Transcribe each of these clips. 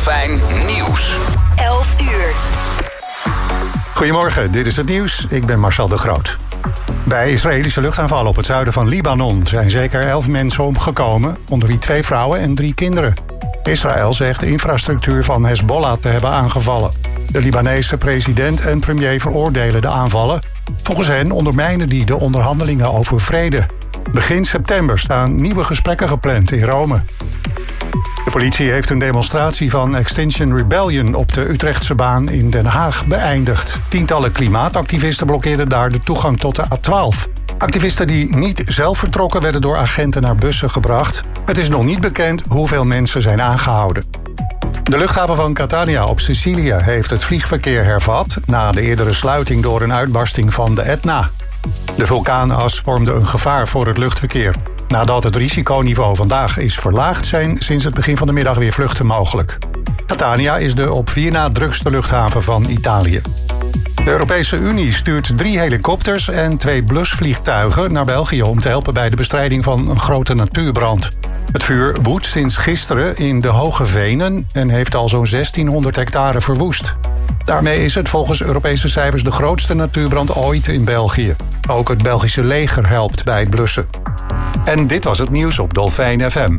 Dolfijn Nieuws. 11 uur. Goedemorgen, dit is het nieuws. Ik ben Marcel de Groot. Bij Israëlische luchtaanvallen op het zuiden van Libanon zijn zeker 11 mensen omgekomen, onder wie 2 vrouwen en 3 kinderen. Israël zegt de infrastructuur van Hezbollah te hebben aangevallen. De Libanese president en premier veroordelen de aanvallen. Volgens hen ondermijnen die de onderhandelingen over vrede. Begin september staan nieuwe gesprekken gepland in Rome. De politie heeft een demonstratie van Extinction Rebellion op de Utrechtse baan in Den Haag beëindigd. Tientallen klimaatactivisten blokkeerden daar de toegang tot de A12. Activisten die niet zelf vertrokken werden door agenten naar bussen gebracht. Het is nog niet bekend hoeveel mensen zijn aangehouden. De luchthaven van Catania op Sicilië heeft het vliegverkeer hervat na de eerdere sluiting door een uitbarsting van de Etna. De vulkaanas vormde een gevaar voor het luchtverkeer. Nadat het risiconiveau vandaag is verlaagd, zijn sinds het begin van de middag weer vluchten mogelijk. Catania is de op 4 na drukste luchthaven van Italië. De Europese Unie stuurt 3 helikopters en 2 blusvliegtuigen naar België om te helpen bij de bestrijding van een grote natuurbrand. Het vuur woedt sinds gisteren in de Hoge Venen en heeft al zo'n 1600 hectare verwoest. Daarmee is het volgens Europese cijfers de grootste natuurbrand ooit in België. Ook het Belgische leger helpt bij het blussen. En dit was het nieuws op Dolfijn FM.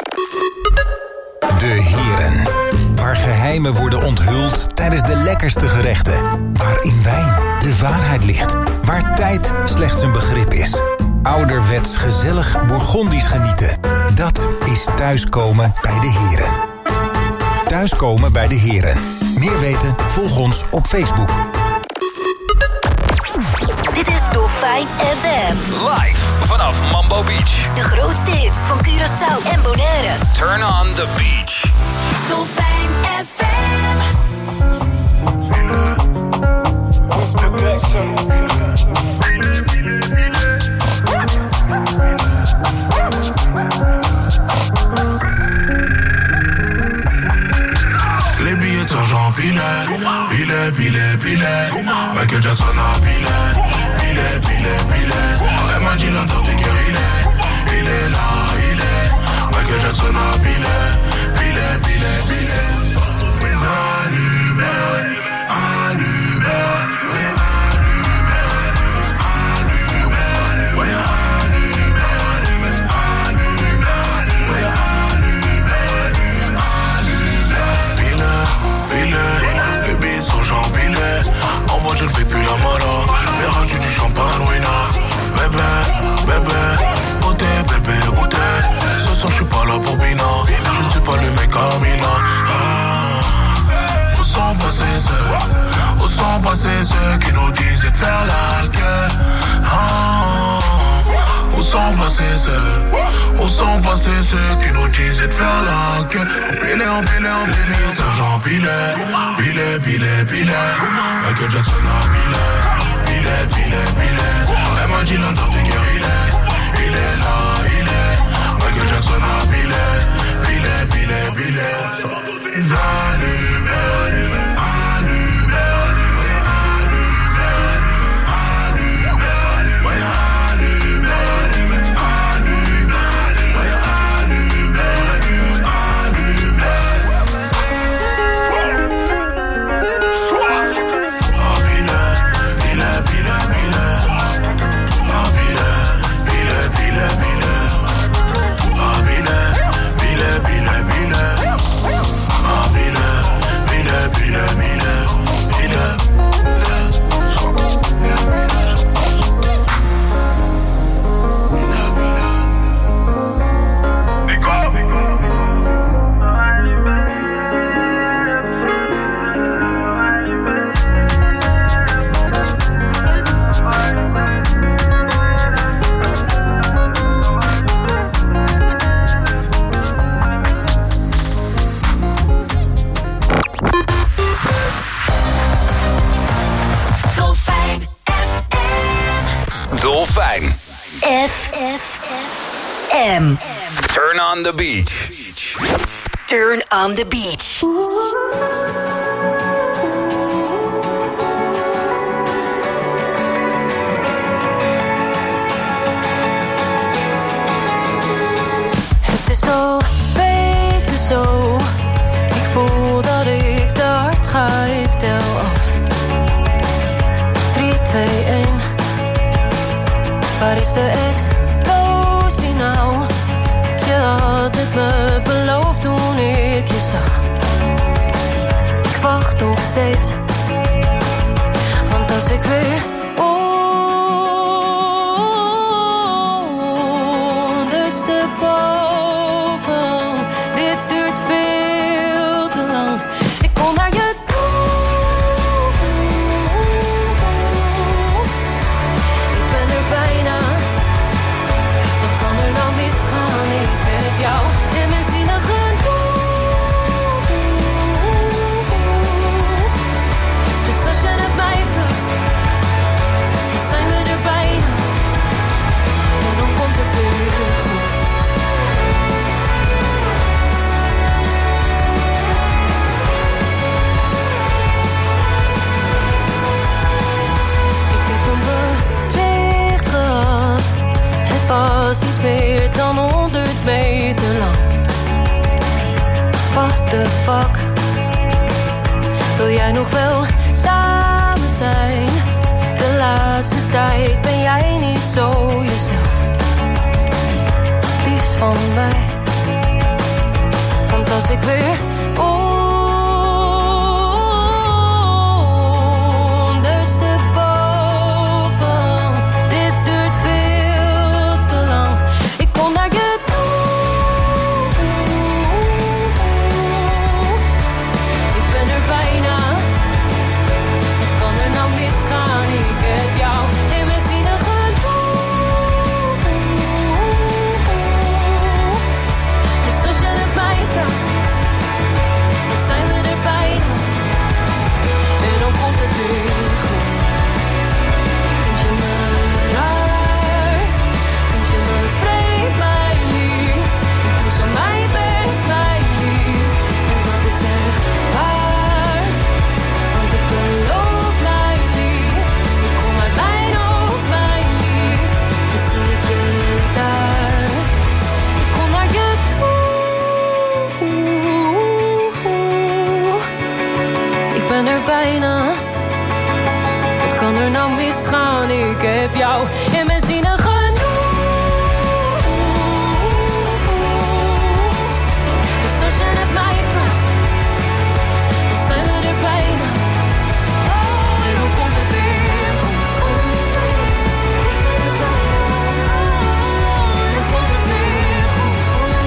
De Heren. Waar geheimen worden onthuld tijdens de lekkerste gerechten. Waar in wijn de waarheid ligt. Waar tijd slechts een begrip is. Ouderwets gezellig Bourgondisch genieten. Dat is thuiskomen bij de Heren. Thuiskomen bij de Heren. Meer weten? Volg ons op Facebook. Dit is Dolfijn FM. Live vanaf Mambo Beach. De grootste hits van Curaçao en Bonaire. Turn on the beach. Dolfijn FM. Les billets d'argent pilet, pilet, pilet, pilet. Michael Jackson a pilet, pilet, pilet, pilet. Elle m'a dit l'entend t'es guéri, il est là, il est. Michael Jackson a pilet, pilet, pilet, pilet. Allumé, allumé, allumé, allumé, ouais, allumé, allumé, ouais, allumé. Les beats sont j'empilés. En mode je ne fais plus la mala. Verras-tu du champagne, Wina. Bébé, bébé, goûté, bébé, goûté. Ce soir je suis pas là pour Bina. Je ne suis pas le mec à Milan. Où sont passés ceux qui nous disaient de faire la guerre? Où sont passés ceux qui nous disaient de faire la gueule? Empilé, d'argent pilé, pilé. Michael Jackson a pilé. Elle m'a dit l'entend t'es guéri, il est là, il est. Michael Jackson a pilé. Allumé, allumé. Dolfijn FM. Turn on the beach. Turn on the beach. Het is zo, weken zo. Ik voel voel dat ik te hard ga, ik tel af. 3, 2, 1. Waar is de explosie nou? Je had het me beloofd toen ik je zag. Ik wacht nog steeds, want als ik weer ondersteboven, dit duurt veel te lang. Ik kom naar je toe. Ik ben er bijna. Wat kan er nou misgaan? Ik heb jou in mijn zinnen genoeg. Dus als je het mij vraagt, dan zijn we er bijna. En dan komt het weer goed. Ik heb een bericht gehad. Het was iets meer dan 100 meter lang. What the fuck? Wil jij nog wel samen zijn? De laatste tijd ben jij niet zo jezelf. Het liefst van mij. Want als ik weer ondersteboven, dit duurt veel te lang. Ik kom naar je toe. Ik ben er bijna. Wat kan er nou misgaan? Ik heb jou in mijn zinnen genoeg. Dus als je het mij vraagt, dan zijn we er bijna. En dan komt het weer goed. Vind je me raar? Vind je me vreemd, mijn lief? Ik doe zo mijn best, mijn lief. En dat is echt waar. Want ik beloof, mijn lief. Ik kom uit mijn hoofd, mijn lief. Dus zie ik je daar. Ik kom naar je toe. Ik ben er bijna. Wat kan er nou misgaan? Ik heb jou in mijn zinnen genoeg. Dus als je het mij vraagt, dan zijn we er bijna. En dan komt het weer goed. En dan komt het weer goed.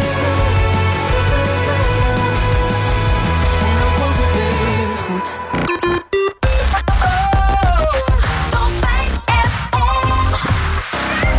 En dan komt het weer goed. Top 5 FM.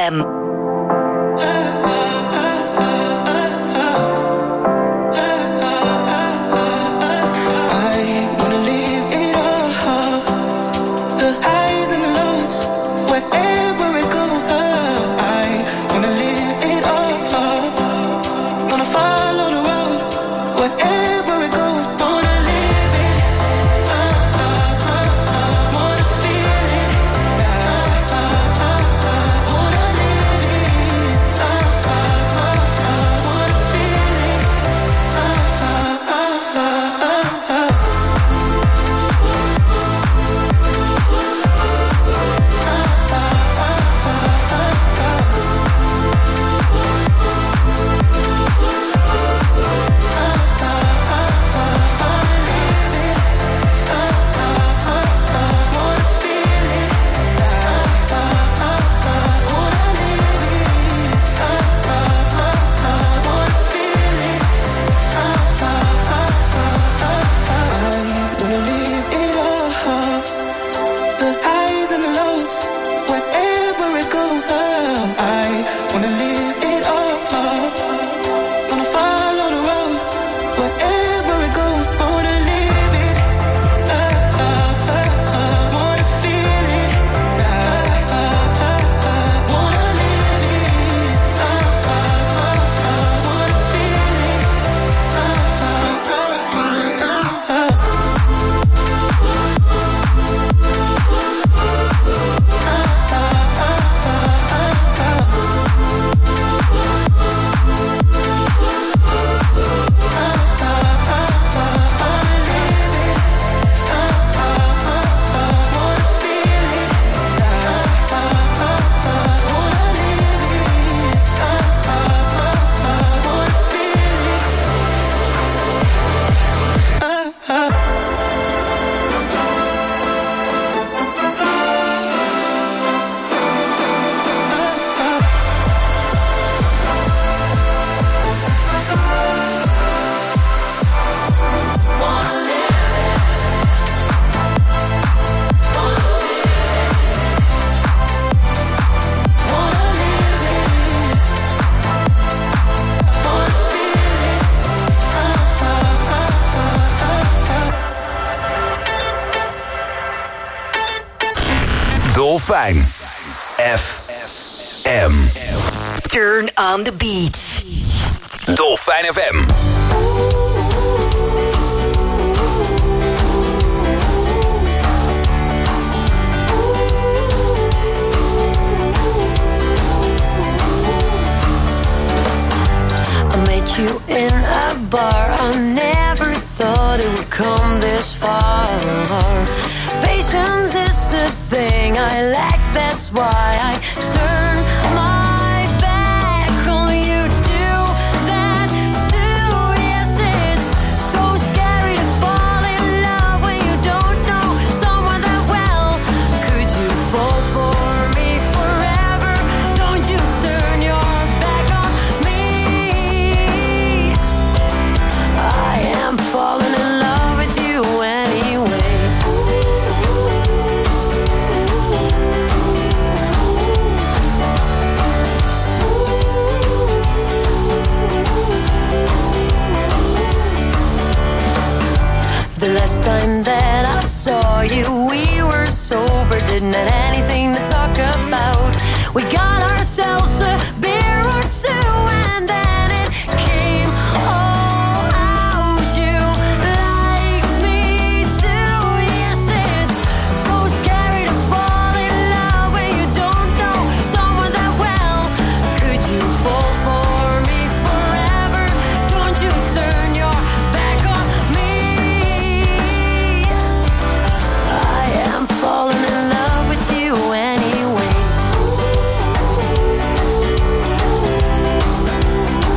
FM. Dolfijn FM. Turn on the beach. Dolfijn FM. I met you in a bar. I never thought it would come this far. Patience is a thing I lack, that's why I turn my back on you. Do that too. Yes, it's so scary to fall in love when you don't know someone that well. Could you fall for me forever? Don't you turn your back on me. I am falling in love with you anyway. The last time that I saw you, we were sober, didn't have anything to talk about. We got ourselves a beer or two, and then it came all out. You liked me too. Yes, it's so scary to fall in love when you don't know someone that well. Could you fall for me forever? Don't you turn your back on me. I am falling in love with you anyway.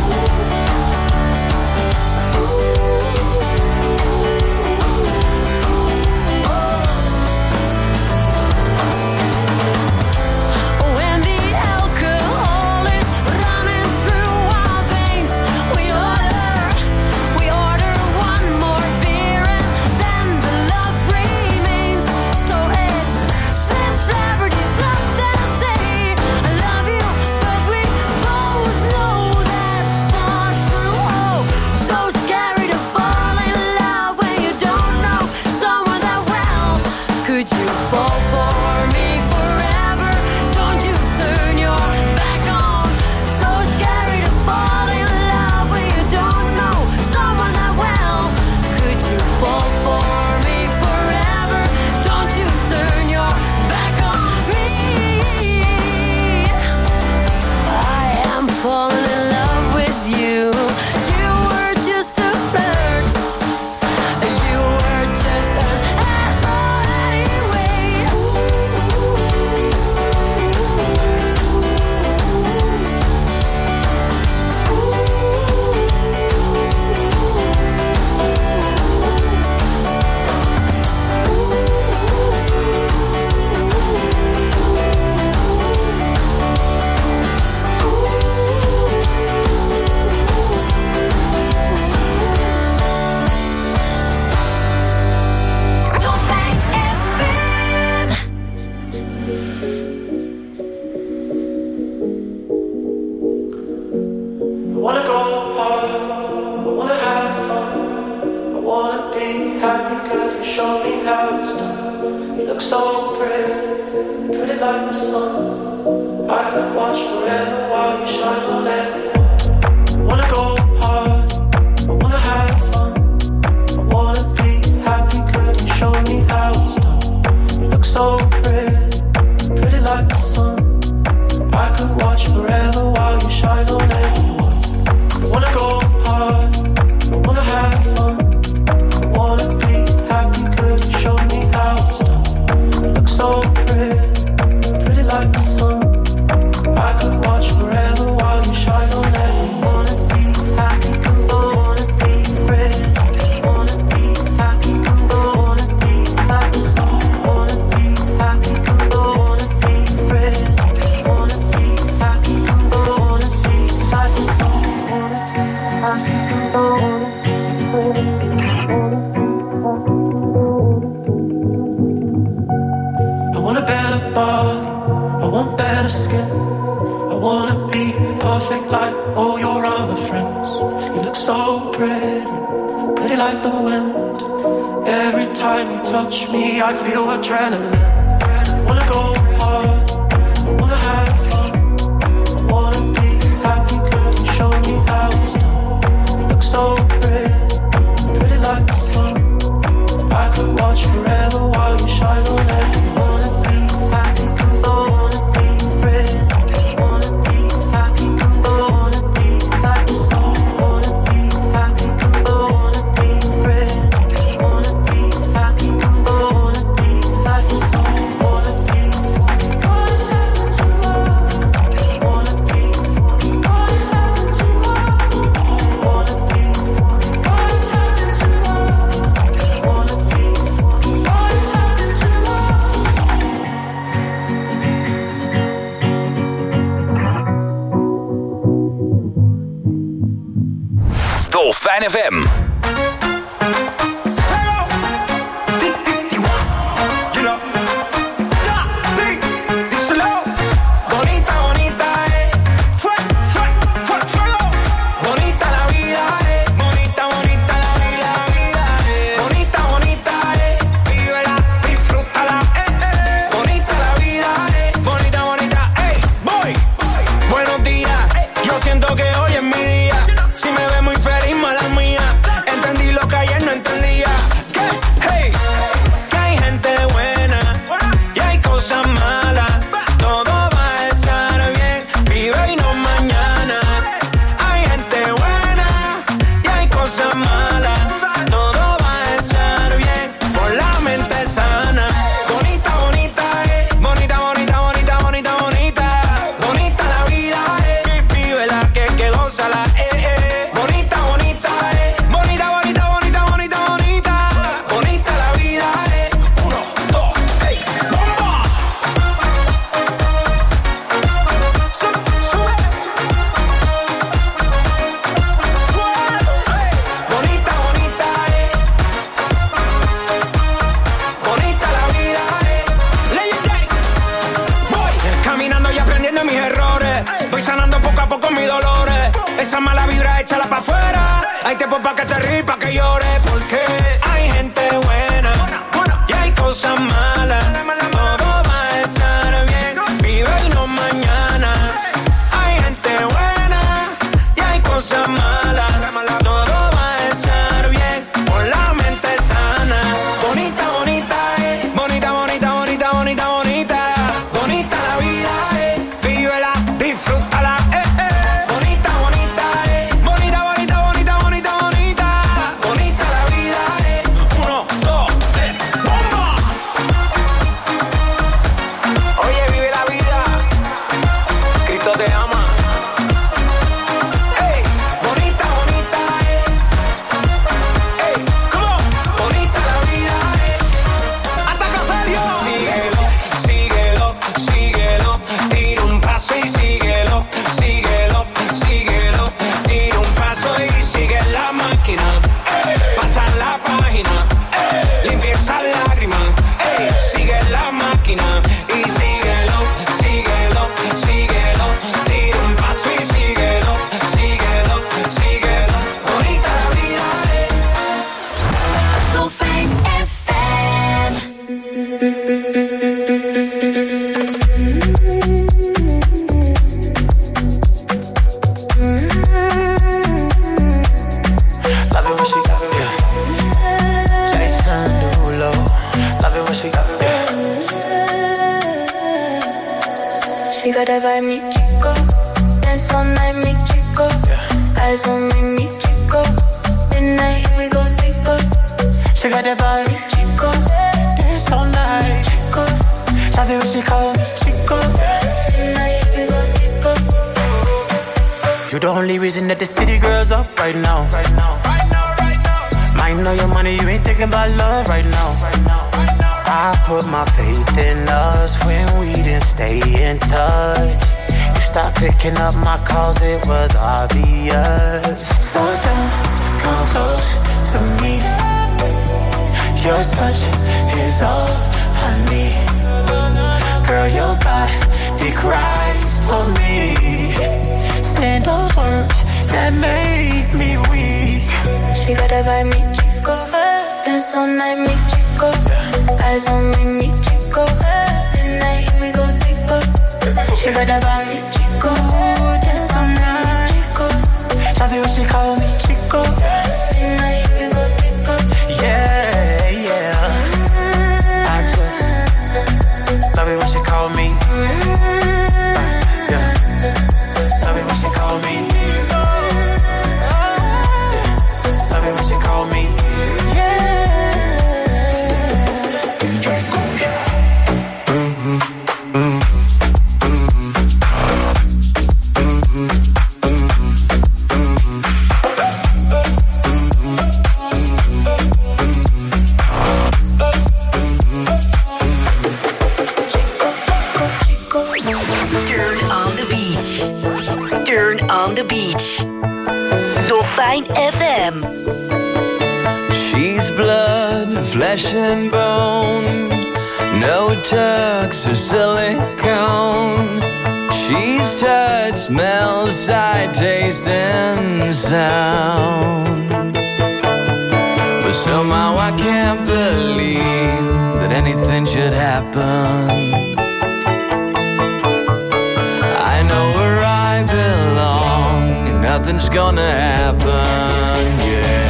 could you show me how it's done? You look so pretty, pretty like the sun. I could watch forever while you shine on everyone. I wanna go hard, I wanna have fun, I wanna be happy, could you show me how it's done? You look so pretty, pretty like the sun. I could watch forever while you shine on everyone. I wanna go hard, I wanna have fun, I wanna be happy, could you show me how it's done? You look so pretty, pretty like the sun. I could watch forever while you shine on everyone. Wanna be happy, wanna be pretty, wanna be happy, wanna be like the sun. Wanna be happy, wanna be pretty, wanna be happy, wanna be like the sun. I want a better body, I want better skin, I wanna be perfect like all your other friends. You look so pretty, pretty like the wind. Every time you touch me I feel adrenaline. I wanna go hard, I wanna have fun, I wanna be happy, could you show me how it's done? You look so pretty, pretty like the sun. I could watch forever while you shine on everyone. Wanna be happy, wanna be pretty, wanna be happy, wanna be like the sun. Wanna be happy, wanna be pretty, wanna be happy, wanna be like the sun. Wanna be what's happened to love? Wanna be what's happened to love? Wanna be what's happened to love? Wanna be what's happened to love? Dolfijn FM. Bonita, bonita, fuego. Bonita la vida, bonita, bonita la vida, bonita, bonita, vívela, disfrútala, bonita la vida, bonita, bonita, voy. Buenos días, yo siento que hoy es mi día. Si me ve muy feliz, mala mía. Entendí lo que ayer no entendía. Hey, que hay gente buena y hay cosas malas. Todo va a estar bien, vive y no mañana. Hay gente buena y hay cosas malas. Todo va a estar bien, con la mente sana. Bonita, bonita, bonita, bonita, bonita, bonita, bonita. Bonita la vida, vívela, que gózala, Bonita, bonita, bonita, bonita, bonita, bonita, bonita. Bonita la vida, 1, 2, bomba. Sube. Bonita, bonita, bonita la vida, Voy caminando y aprendiendo mis errores. Voy sanando poco a poco mis dolores. Esa mala vibra échala pa' afuera. Hay tiempo pa' que te ríes, pa' que llores. Porque hay gente buena y hay cosas malas. Todo va a estar bien, vive y no mañana. Hay gente buena y hay cosas malas. Todo va a estar bien, con la mente sana. Bonita, bonita, bonita, bonita, bonita, bonita, bonita. Bonita la vida, vívela, disfrútala, Bonita, bonita, bonita, bonita, bonita, bonita, bonita. Bonita la vida, 1, 2, bomba. Oye, vive la vida, Cristo te ama. Ey, bonita, bonita, come on. Bonita la vida, hasta que se dio. Síguelo, síguelo, síguelo. Tira un paso y síguelo, síguelo, síguelo. Tira un paso y sigue la máquina. Pasa la página, limpia esa lágrima. Sigue la máquina y síguelo, síguelo, síguelo. Tira un paso y síguelo, síguelo, síguelo. Bonita la vida, Dolfijn what she got. She got that vibe, mi chico. Dance all night, mi chico. Eyes on me, mi chico. Midnight, here we go, tico. She got that vibe, Mi chico. dance all night. Chico. Love it when she call me Chico. Midnight, here we go, tico. You the only reason that the city girls up right now. Might know your money, you ain't thinking about love right now. I put my faith in us when we didn't stay in touch. You stopped picking up my calls, it was obvious. Slow down, come close to me. Your touch is all I need. Girl, your body cries for me. Say those words that make me weak. She got that vibe, mi chico. Dance all night, mi chico. Eyes on me, mi chico. Midnight, here we go, tico. She got that body, Chico. Dance all night, mi chico. love it when she call me Chico. Midnight, here we go, tico. Yeah, yeah. I just love it when she call me. Yeah. Love it when she call me. Love it when she call me. Turn on the beach. Turn on the beach. Dolfijn FM. She's blood, flesh and bone. No tucks or silicone. She's touch, smell, sight, taste, and sound. But somehow I can't believe that anything should happen. I know where I belong, and nothing's gonna happen, yeah.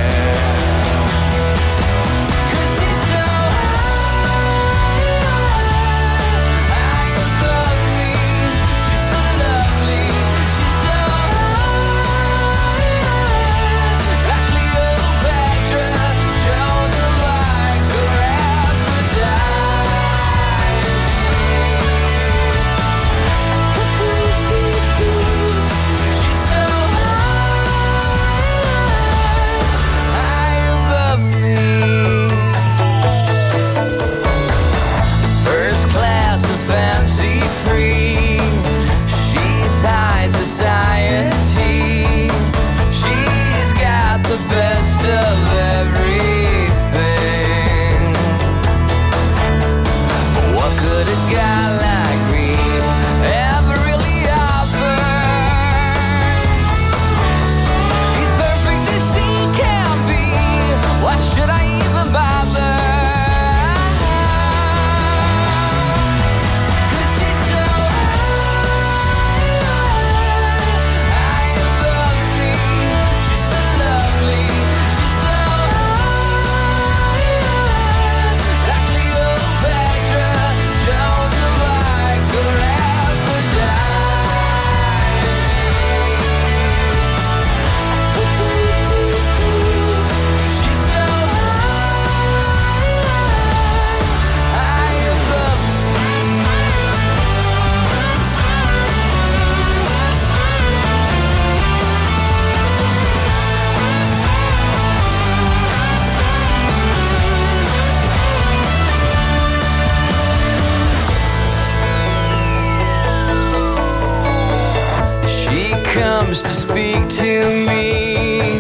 Comes to speak to me,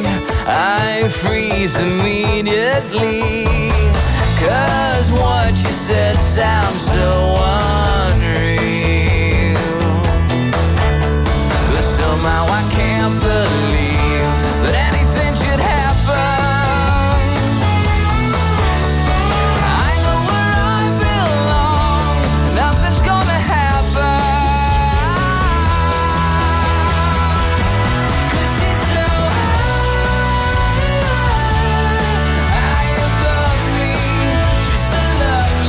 I freeze immediately. 'Cause what you said sounds so unreal. But somehow I can't believe that anything should happen. I know where I belong, nothing's gonna happen. Love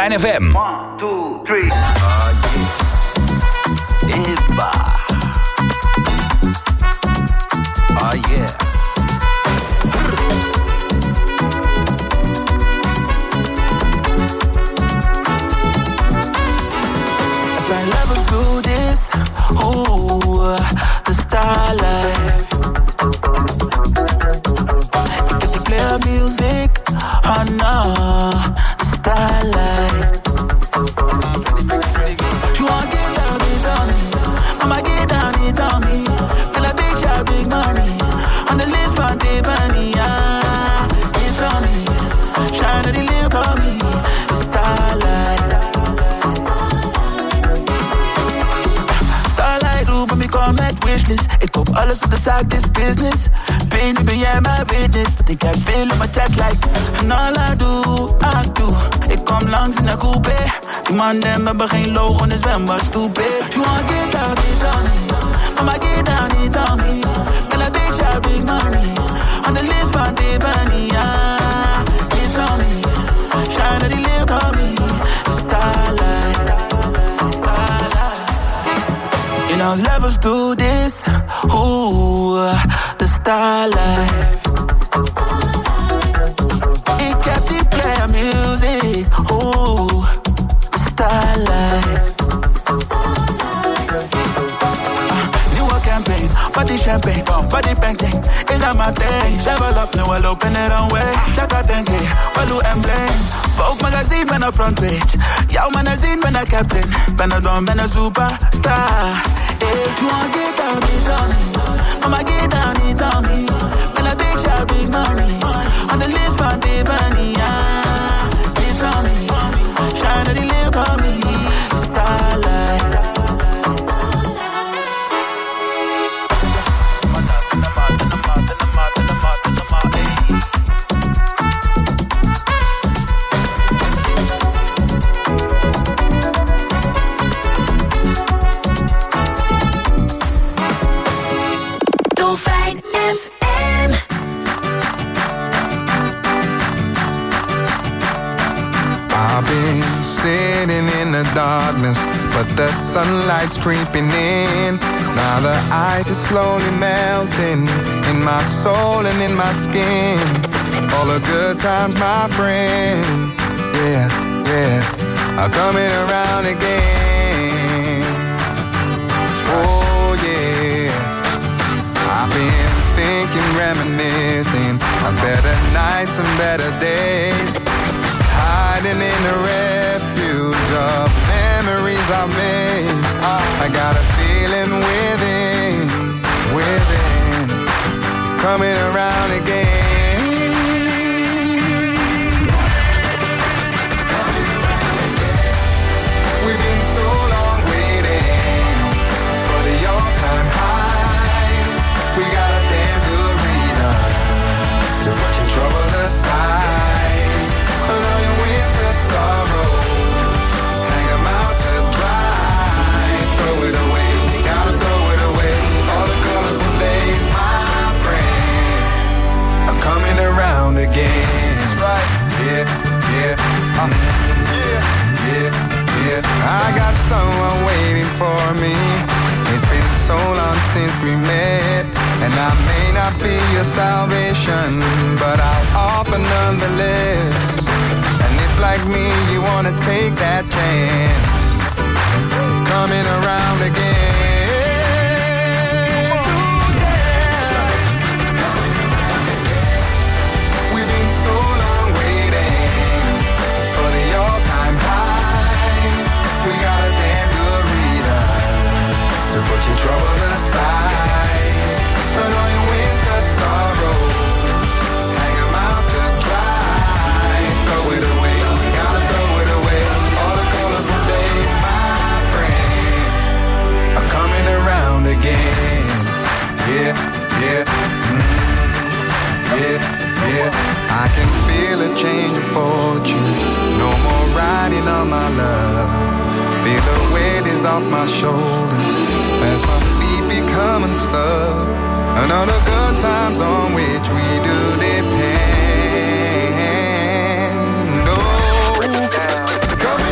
Dolfijn FM. 1, 2, 3. Eba. Oh yeah. Some lovers do this, ooh, the star life. You get to play music, oh no, the star life. You wanna get down, it on me, I'ma get down, it on me. Feel a big shot, big money, on the list, my Tiffany, ah, it's on me. Shine at the lip on me, the star life. Roep me kom met wishlist. Ik koop alles op de zaak, dit business. Baby, ben jij mijn witness? Want ik heb veel op mijn chest like. En all I do. Ik kom langs in de coupe. Die man dem hebben geen logo en is zwembad stupid. You wanna get down, it on me. Mama get down, it on me. Feel a big shot, big money. On the list van Tiffany, ah, it's on me. Shine at the lip on me. Starlight. You know, lovers do this, ooh, the star life. Ik heb die play music, ooh, the star life. Nieuwe campaign, body champagne, body pancake, is aan mijn thing. Level up, nu we lopen er aan way. Chaka tank, Walu emblem. Vogue magazine, ben een front page. Jouw magazine, ben een captain. Ben een don, ben een superstar. If you wanna get down, it on me. I'ma get down, it on me. Feel a big shot, big money. On the list van Tiffany, ah, it's on me. Shine at the lip on me. Starlight. Sitting in the darkness, but the sunlight's creeping in. Now the ice is slowly melting in my soul and in my skin. All the good times, my friend, yeah, are coming around again. Oh yeah, I've been thinking, reminiscing of better nights and better days. Hiding in the refuge of memories I made. I got a feeling within, it's coming around again. We've been so long waiting for the all-time highs. We got a damn good reason to put your troubles aside. And all your winter sorrows, hang 'em out to dry. Throw it away, you gotta throw it away. All the colorful days, my friend, are coming around again. That's right, yeah. I got someone waiting for me. It's been so long since we met, and I may not be your salvation, but I'll offer nonetheless. And if like me you wanna take that chance, it's coming around again. We've been so long waiting for the all-time high. We got a damn good reason to put your troubles aside. And all your winter sorrows, hang 'em out to dry. Throw it away, we gotta throw it away. All the colorful days, my friend, are coming around again. Yeah. I can feel a change of fortune. No more riding on my love. Feel the weight is off my shoulders as my feet become unstuck. And all the good times on which we do depend. Oh, it's coming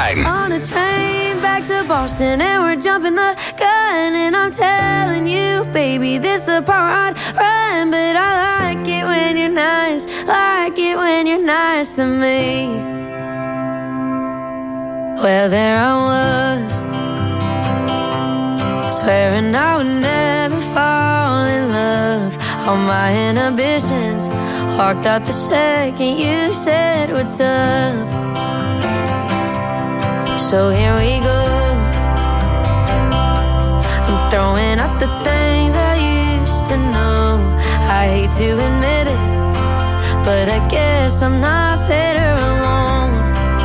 Dolfijn. On a train back to Boston and we're jumping the gun. And I'm telling you, baby, this the part I'd run. But I like it when you're nice, like it when you're nice to me. Well, there I was, swearing I would never fall in love. All my inhibitions walked out the second you said what's up. So here we go, I'm throwing out the things I used to know. I hate to admit it, but I guess I'm not better alone.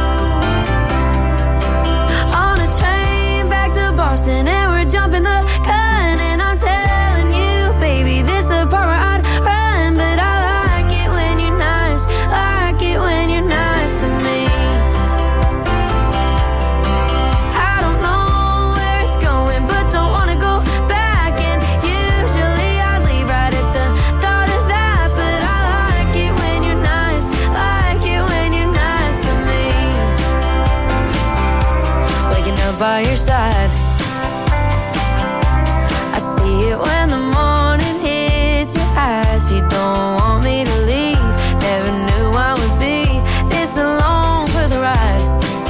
On a train back to Boston and we're jumping the gun. And I'm telling you, baby, this the part where I'd run. But I like it when you're nice, like it when you're nice to me. I don't know where it's going, but don't wanna go back. And usually I'd leave right at the thought of that. But I like it when you're nice, like it when you're nice to me. Waking up by your side, I see it when the morning hits your eyes. You don't want me to leave, never knew I would be this alone for the ride.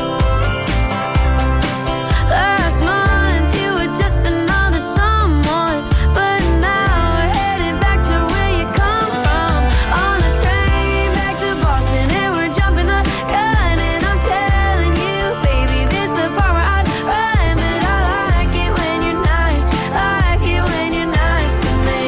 Last month you were just another someone, but now we're headed back to where you come from. On a train back to Boston and we're jumping the gun. And I'm telling you, baby, this the part where I'd run. But I like it when you're nice, like it when you're nice to me.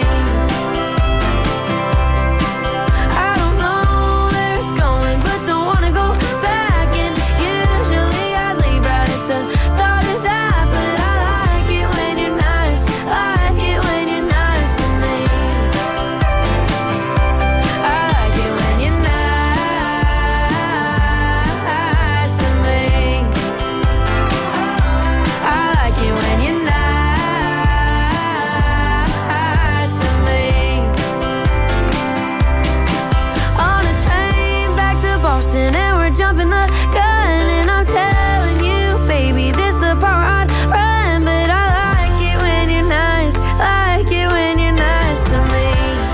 I don't know where it's going, but don't wanna go back. And usually I'd leave right at the thought of that. But I like it when you're nice, like it when you're nice to me. I like it when you're nice to me. I like it when you're nice to me. On a train back to Boston and we're jumping the gun. And I'm telling you, baby, this the part where I'd run. But I like it when you're nice, like it when you're nice to me.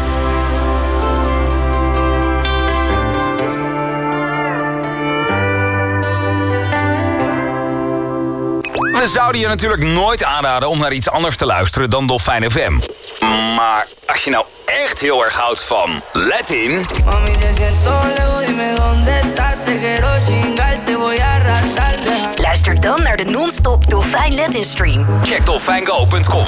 We zouden je natuurlijk nooit aanraden om naar iets anders te luisteren dan Dolfijn FM. Maar als je nou echt heel erg houdt van Latin, Mami, te siento lejos, dime dónde estás. Te quiero chingar, te voy a arrastrar. Luister dan naar de non-stop Dolfijn Latin stream. check dolfijngo.com.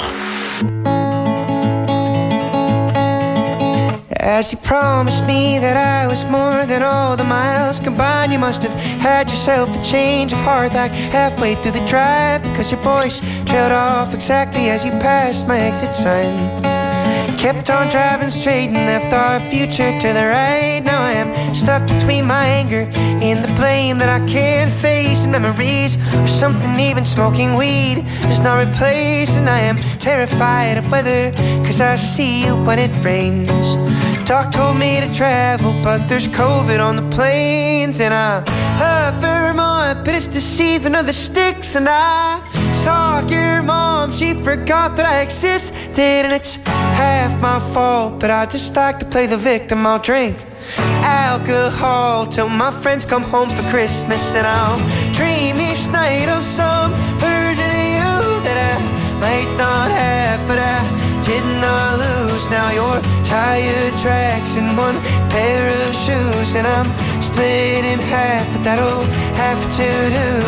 As you promised me that I was more than all the miles combined, you must have had yourself a change of heart like halfway through the drive, because your voice trailed off exactly as you passed my exit sign. Kept on driving straight and left our future to the right. Now I am stuck between my anger and the blame that I can't face, and memories or something even smoking weed does not replace. And I am terrified of weather, cause I see you when it rains. Doc told me to travel, but there's COVID on the planes. And I love Vermont, but it's deceiving of the sticks. And I saw your mom, she forgot that I existed. And it's half my fault, but I just like to play the victim. I'll drink alcohol till my friends come home for Christmas. And I'll dream each night of some version of you that I might not have, but I did not lose. Now you're tire tracks and one pair of shoes, and I'm split in half, but that'll have to do.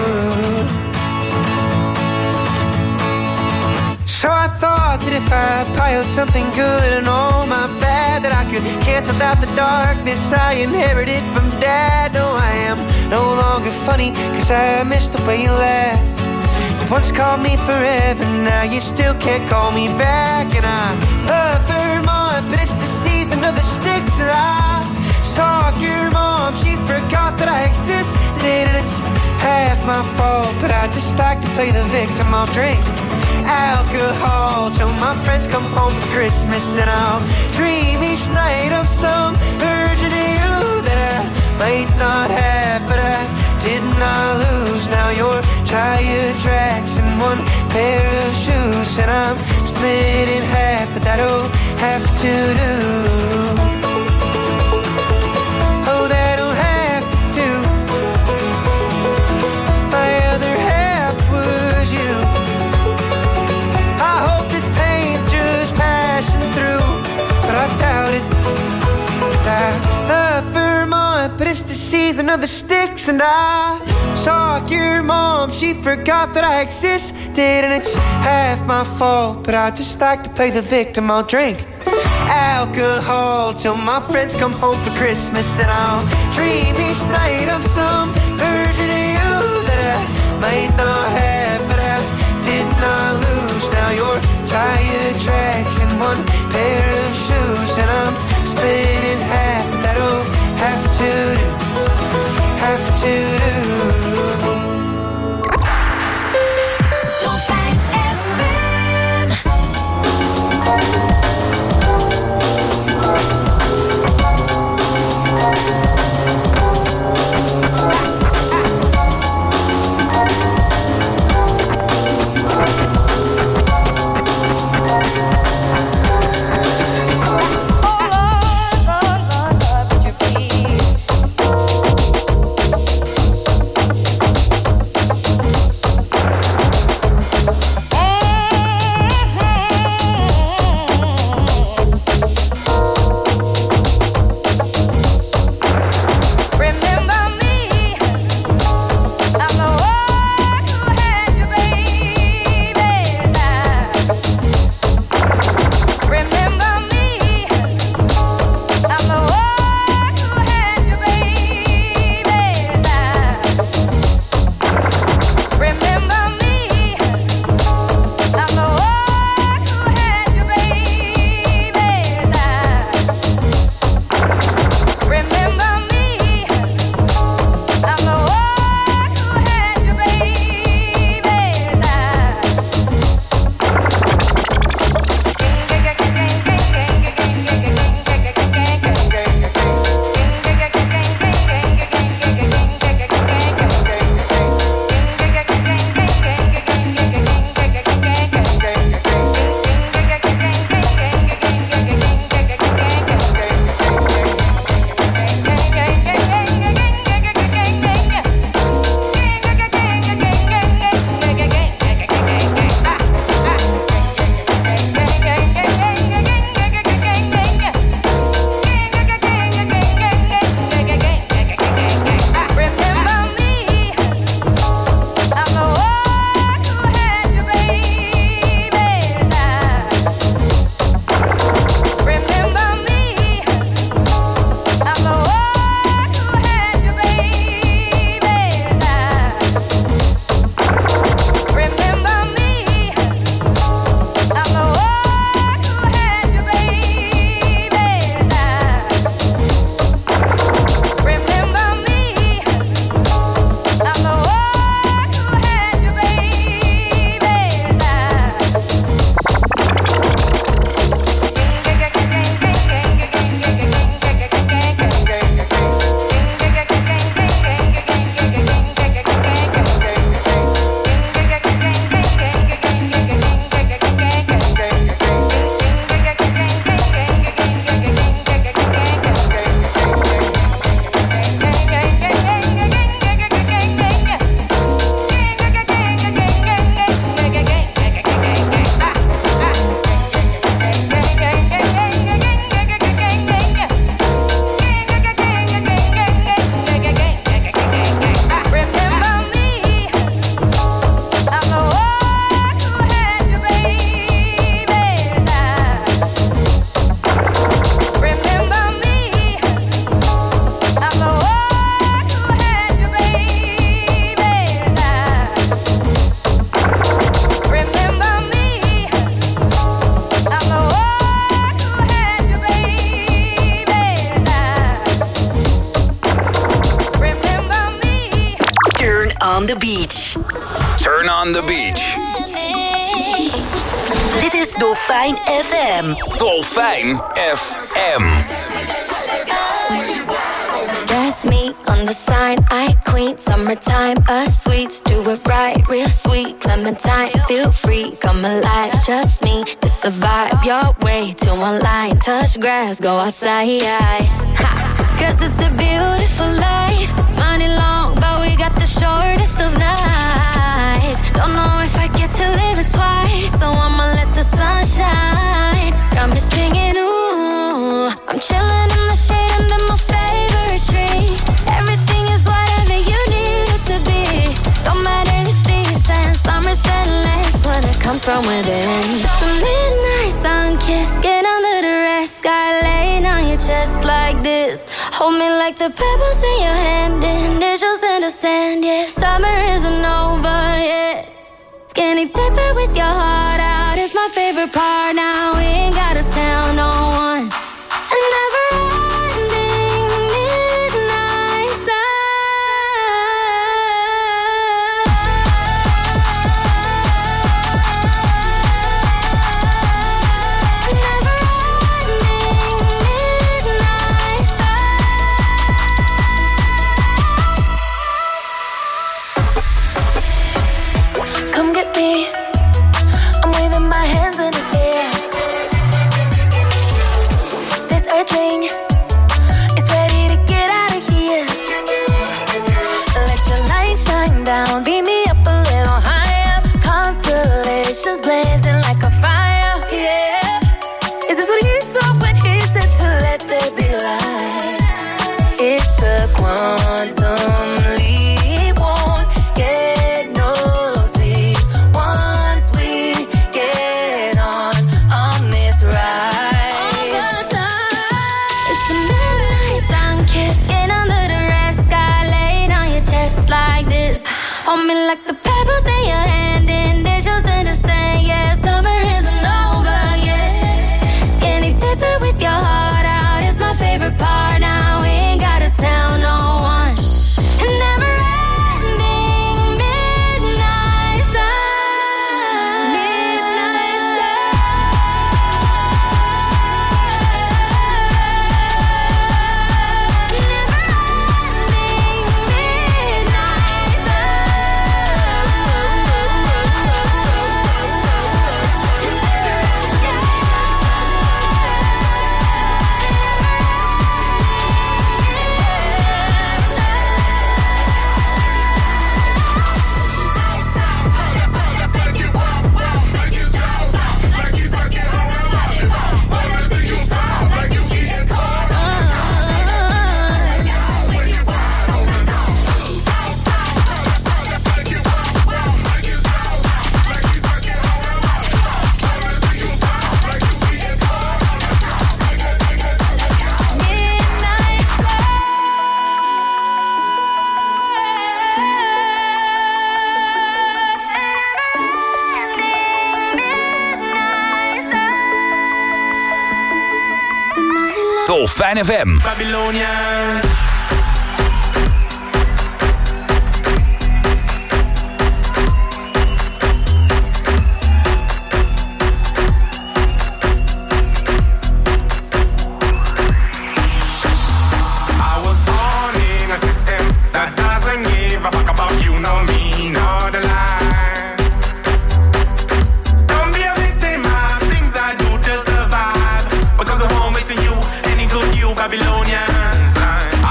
So I thought that if I piled something good and all my bad, that I could cancel out the darkness I inherited from Dad. No, I am no longer funny, cause I miss the way you laugh. You once called me forever, now you still can't call me back. And I love Vermont, but it's the season of the sticks. And I saw your mom, she forgot that I existed. And it's half my fault, but I just like to play the victim. I'll drink alcohol till my friends come home for Christmas. And I'll dream each night of some version of you that I might not have, but I did not lose. Now you're tire tracks and one pair of shoes, and I'm split in half, but that'll have to do. Oh, that'll have to do. My other half was you. I hope this pain's just passing through, but I doubt it. 'Cause I love Vermont, but it's the season of the sticks, and I saw your mom, she forgot that I existed, and it's half my fault, but I just like to play the victim. I'll drink alcohol till my friends come home for Christmas, and I'll dream each night of some version of you that I might not have, but I did not lose. Now your tire tracks and one pair of shoes, and I'm split in half. That'll have to do, have to do. on the beach. Turn on the beach. Dit is Dolfijn FM. Dolfijn FM. That's me on the side, I queen, summertime, a sweet, do it right, real sweet. Clementine, feel free, come alive. Just me, it's a vibe. Your way to online, touch grass, go outside. Ha. Cause it's a beautiful life. Money long, but we got the shortest of nights. Don't know if I get to live it twice, so I'ma let the sun shine. Got me singing, ooh. I'm chilling in the shade under my favorite tree. Everything is whatever you need it to be. Don't matter the season, summer's endless when it comes from within. The midnight sun kiss, get under the rest. Sky laying on your chest like this. Hold me like the pebbles in your hand, initials in the sand. Yeah, summer isn't over yet. Skinny dipping with your heart out is my favorite part. Now we ain't gotta tell no one. A never-ending midnight Come get me. I'm waving my hands in the air. This earthling is ready to get out of here. Let your light shine down, beat me up a little higher. Constellations blazing like a fire. Yeah. Is this what he saw when he said to let there be light? It's a quantum leap, won't get no sleep once we get on this ride. It's the midnight sun kiss, get under the rest. Sky laid on your chest like this. Hold me like the pebbles in your hand, initials in the sand. Yeah, summer isn't over yet. Skinny dipping with your heart out is my favorite part. Now we ain't gotta tell no one. A never-ending midnight sun. Midnight sun. Never-ending midnight Dolfijn FM. Babylonian. Babylonians.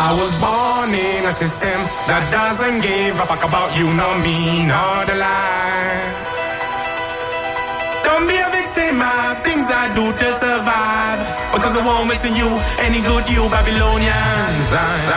I was born in a system that doesn't give a fuck about you, nor me, nor the lie. Don't be a victim of things I do to survive, because I won't miss you, any good you Babylonians.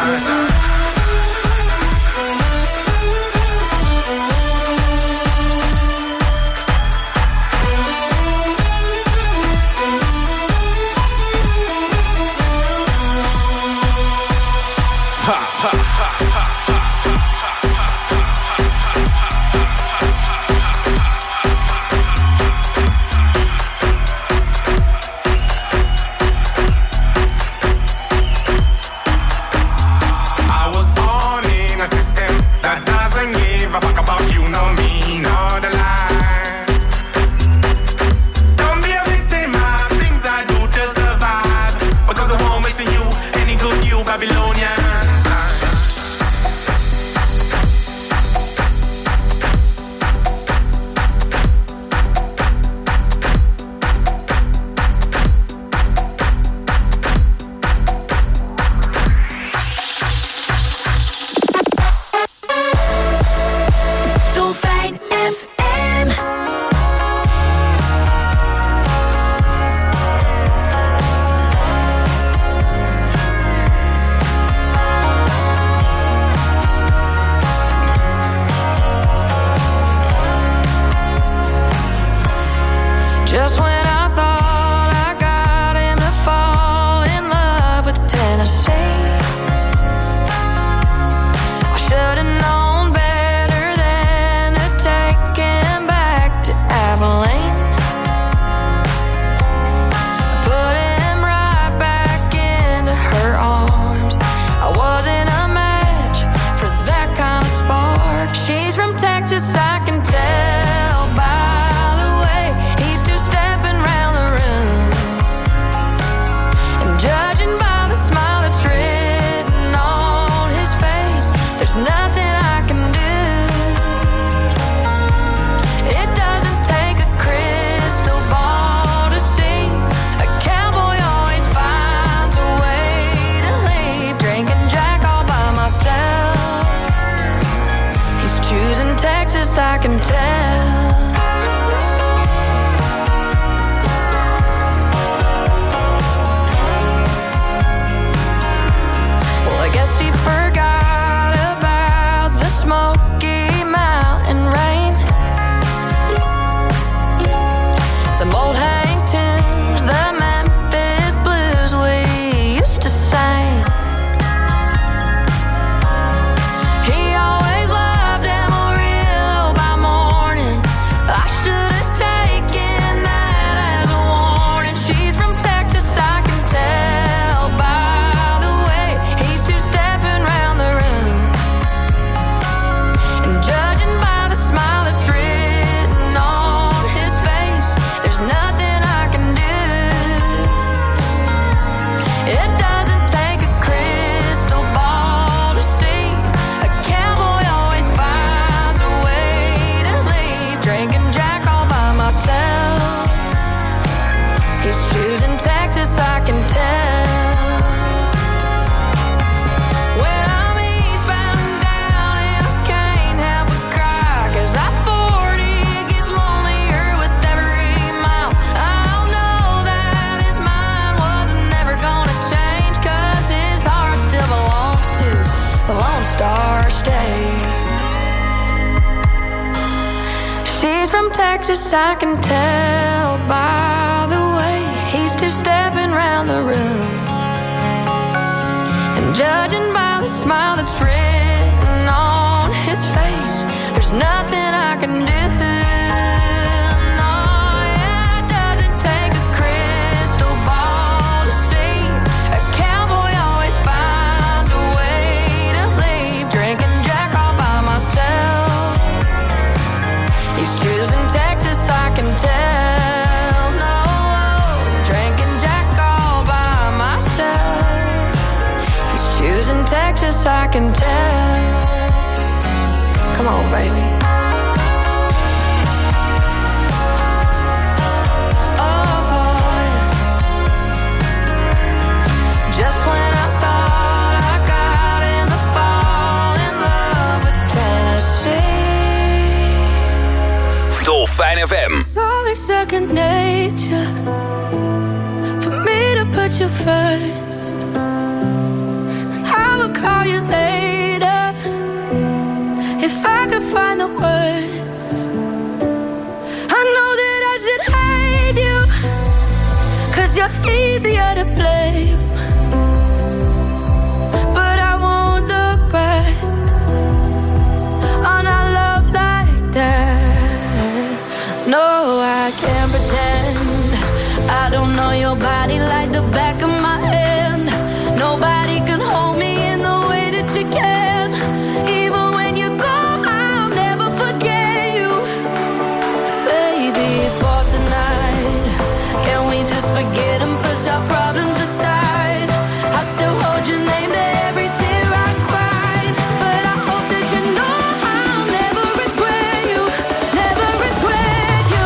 Texas, I can tell by the way he's two-stepping round the room, and judging by the smile that's written on his face, there's nothing I can do. Texas, I can tell. Come on, baby. Oh, just when I thought I got always second nature for me to put you first. And I will call you later if I could find the words. I know that I should hate you, 'cause you're easier to blame. But I won't look back on our love like that. No, I can't pretend I don't know your body like the back of my hand. Nobody can hold me in the way that you can. Even when you go, I'll never forget you. Baby, for tonight, can we just forget and push our problems aside? I still hold your name to every tear I cried. But I hope that you know I'll never regret you. Never regret you.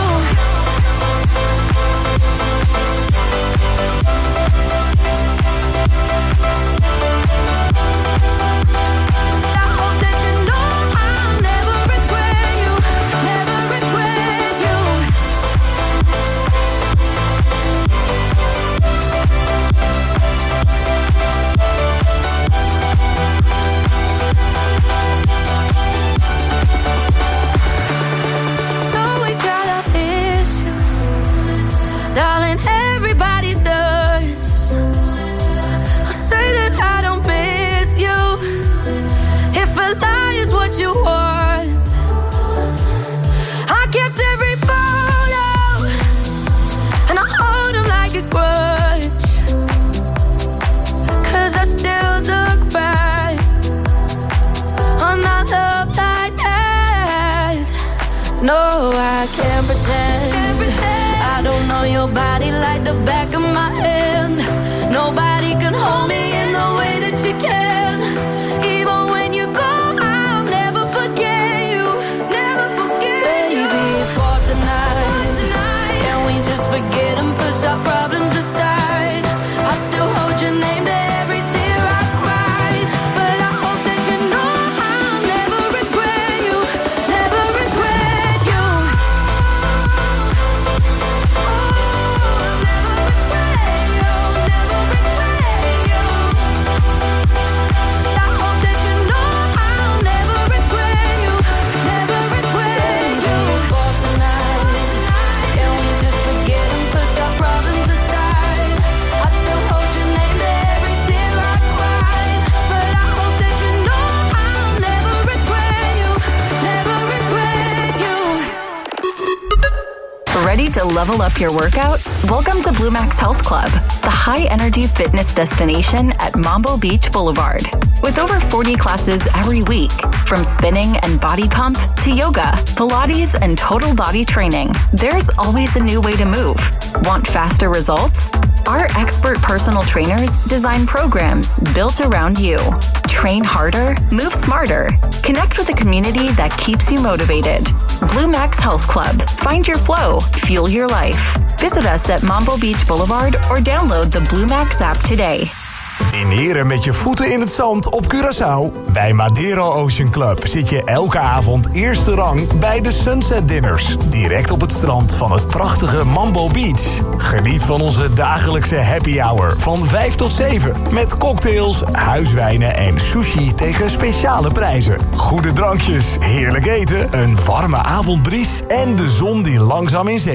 I hope that you know I'll never regret you. Never regret you. Though we got our issues, darling, everybody does. I'll say that I don't miss you. If a lie is what you want, I kept every photo and I hold them like a grudge. 'Cause I still look back on our love like that. No, I can't pretend I don't know your body like the back of my hand. Nobody can hold me in the way that you can. Even when you go, I'll never forget you. Never forget you. Baby, for tonight, can we just forget and push our problems aside? I still hold your name to every tear I cried. But I hope that you know I'll never regret you. Never regret you. I hope that you know I'll never regret you. Never regret you. For tonight, can we just forget and push our problems aside? I still hold your name to every tear I cried. But I hope that you know I'll never regret you. Never regret you. Ready to level up your workout? Welcome to Blue Max Health Club, the high-energy fitness destination at Mambo Beach Boulevard. With over 40 classes every week, from spinning and body pump to yoga, Pilates, and total body training, there's always a new way to move. Want faster results? Our expert personal trainers design programs built around you. Train harder, move smarter. Connect with a community that keeps you motivated. Blue Max Health Club. Find your flow. Fuel your life. Visit us at Mambo Beach Boulevard or download the Blue Max app today. Dineren met je voeten in het zand op Curaçao? Bij Madero Ocean Club zit je elke avond eerste rang bij de Sunset Dinners. Direct op het strand van het prachtige Mambo Beach. Geniet van onze dagelijkse happy hour van 5 tot 7. Met cocktails, huiswijnen en sushi tegen speciale prijzen. Goede drankjes, heerlijk eten, een warme avondbries en de zon die langzaam in zee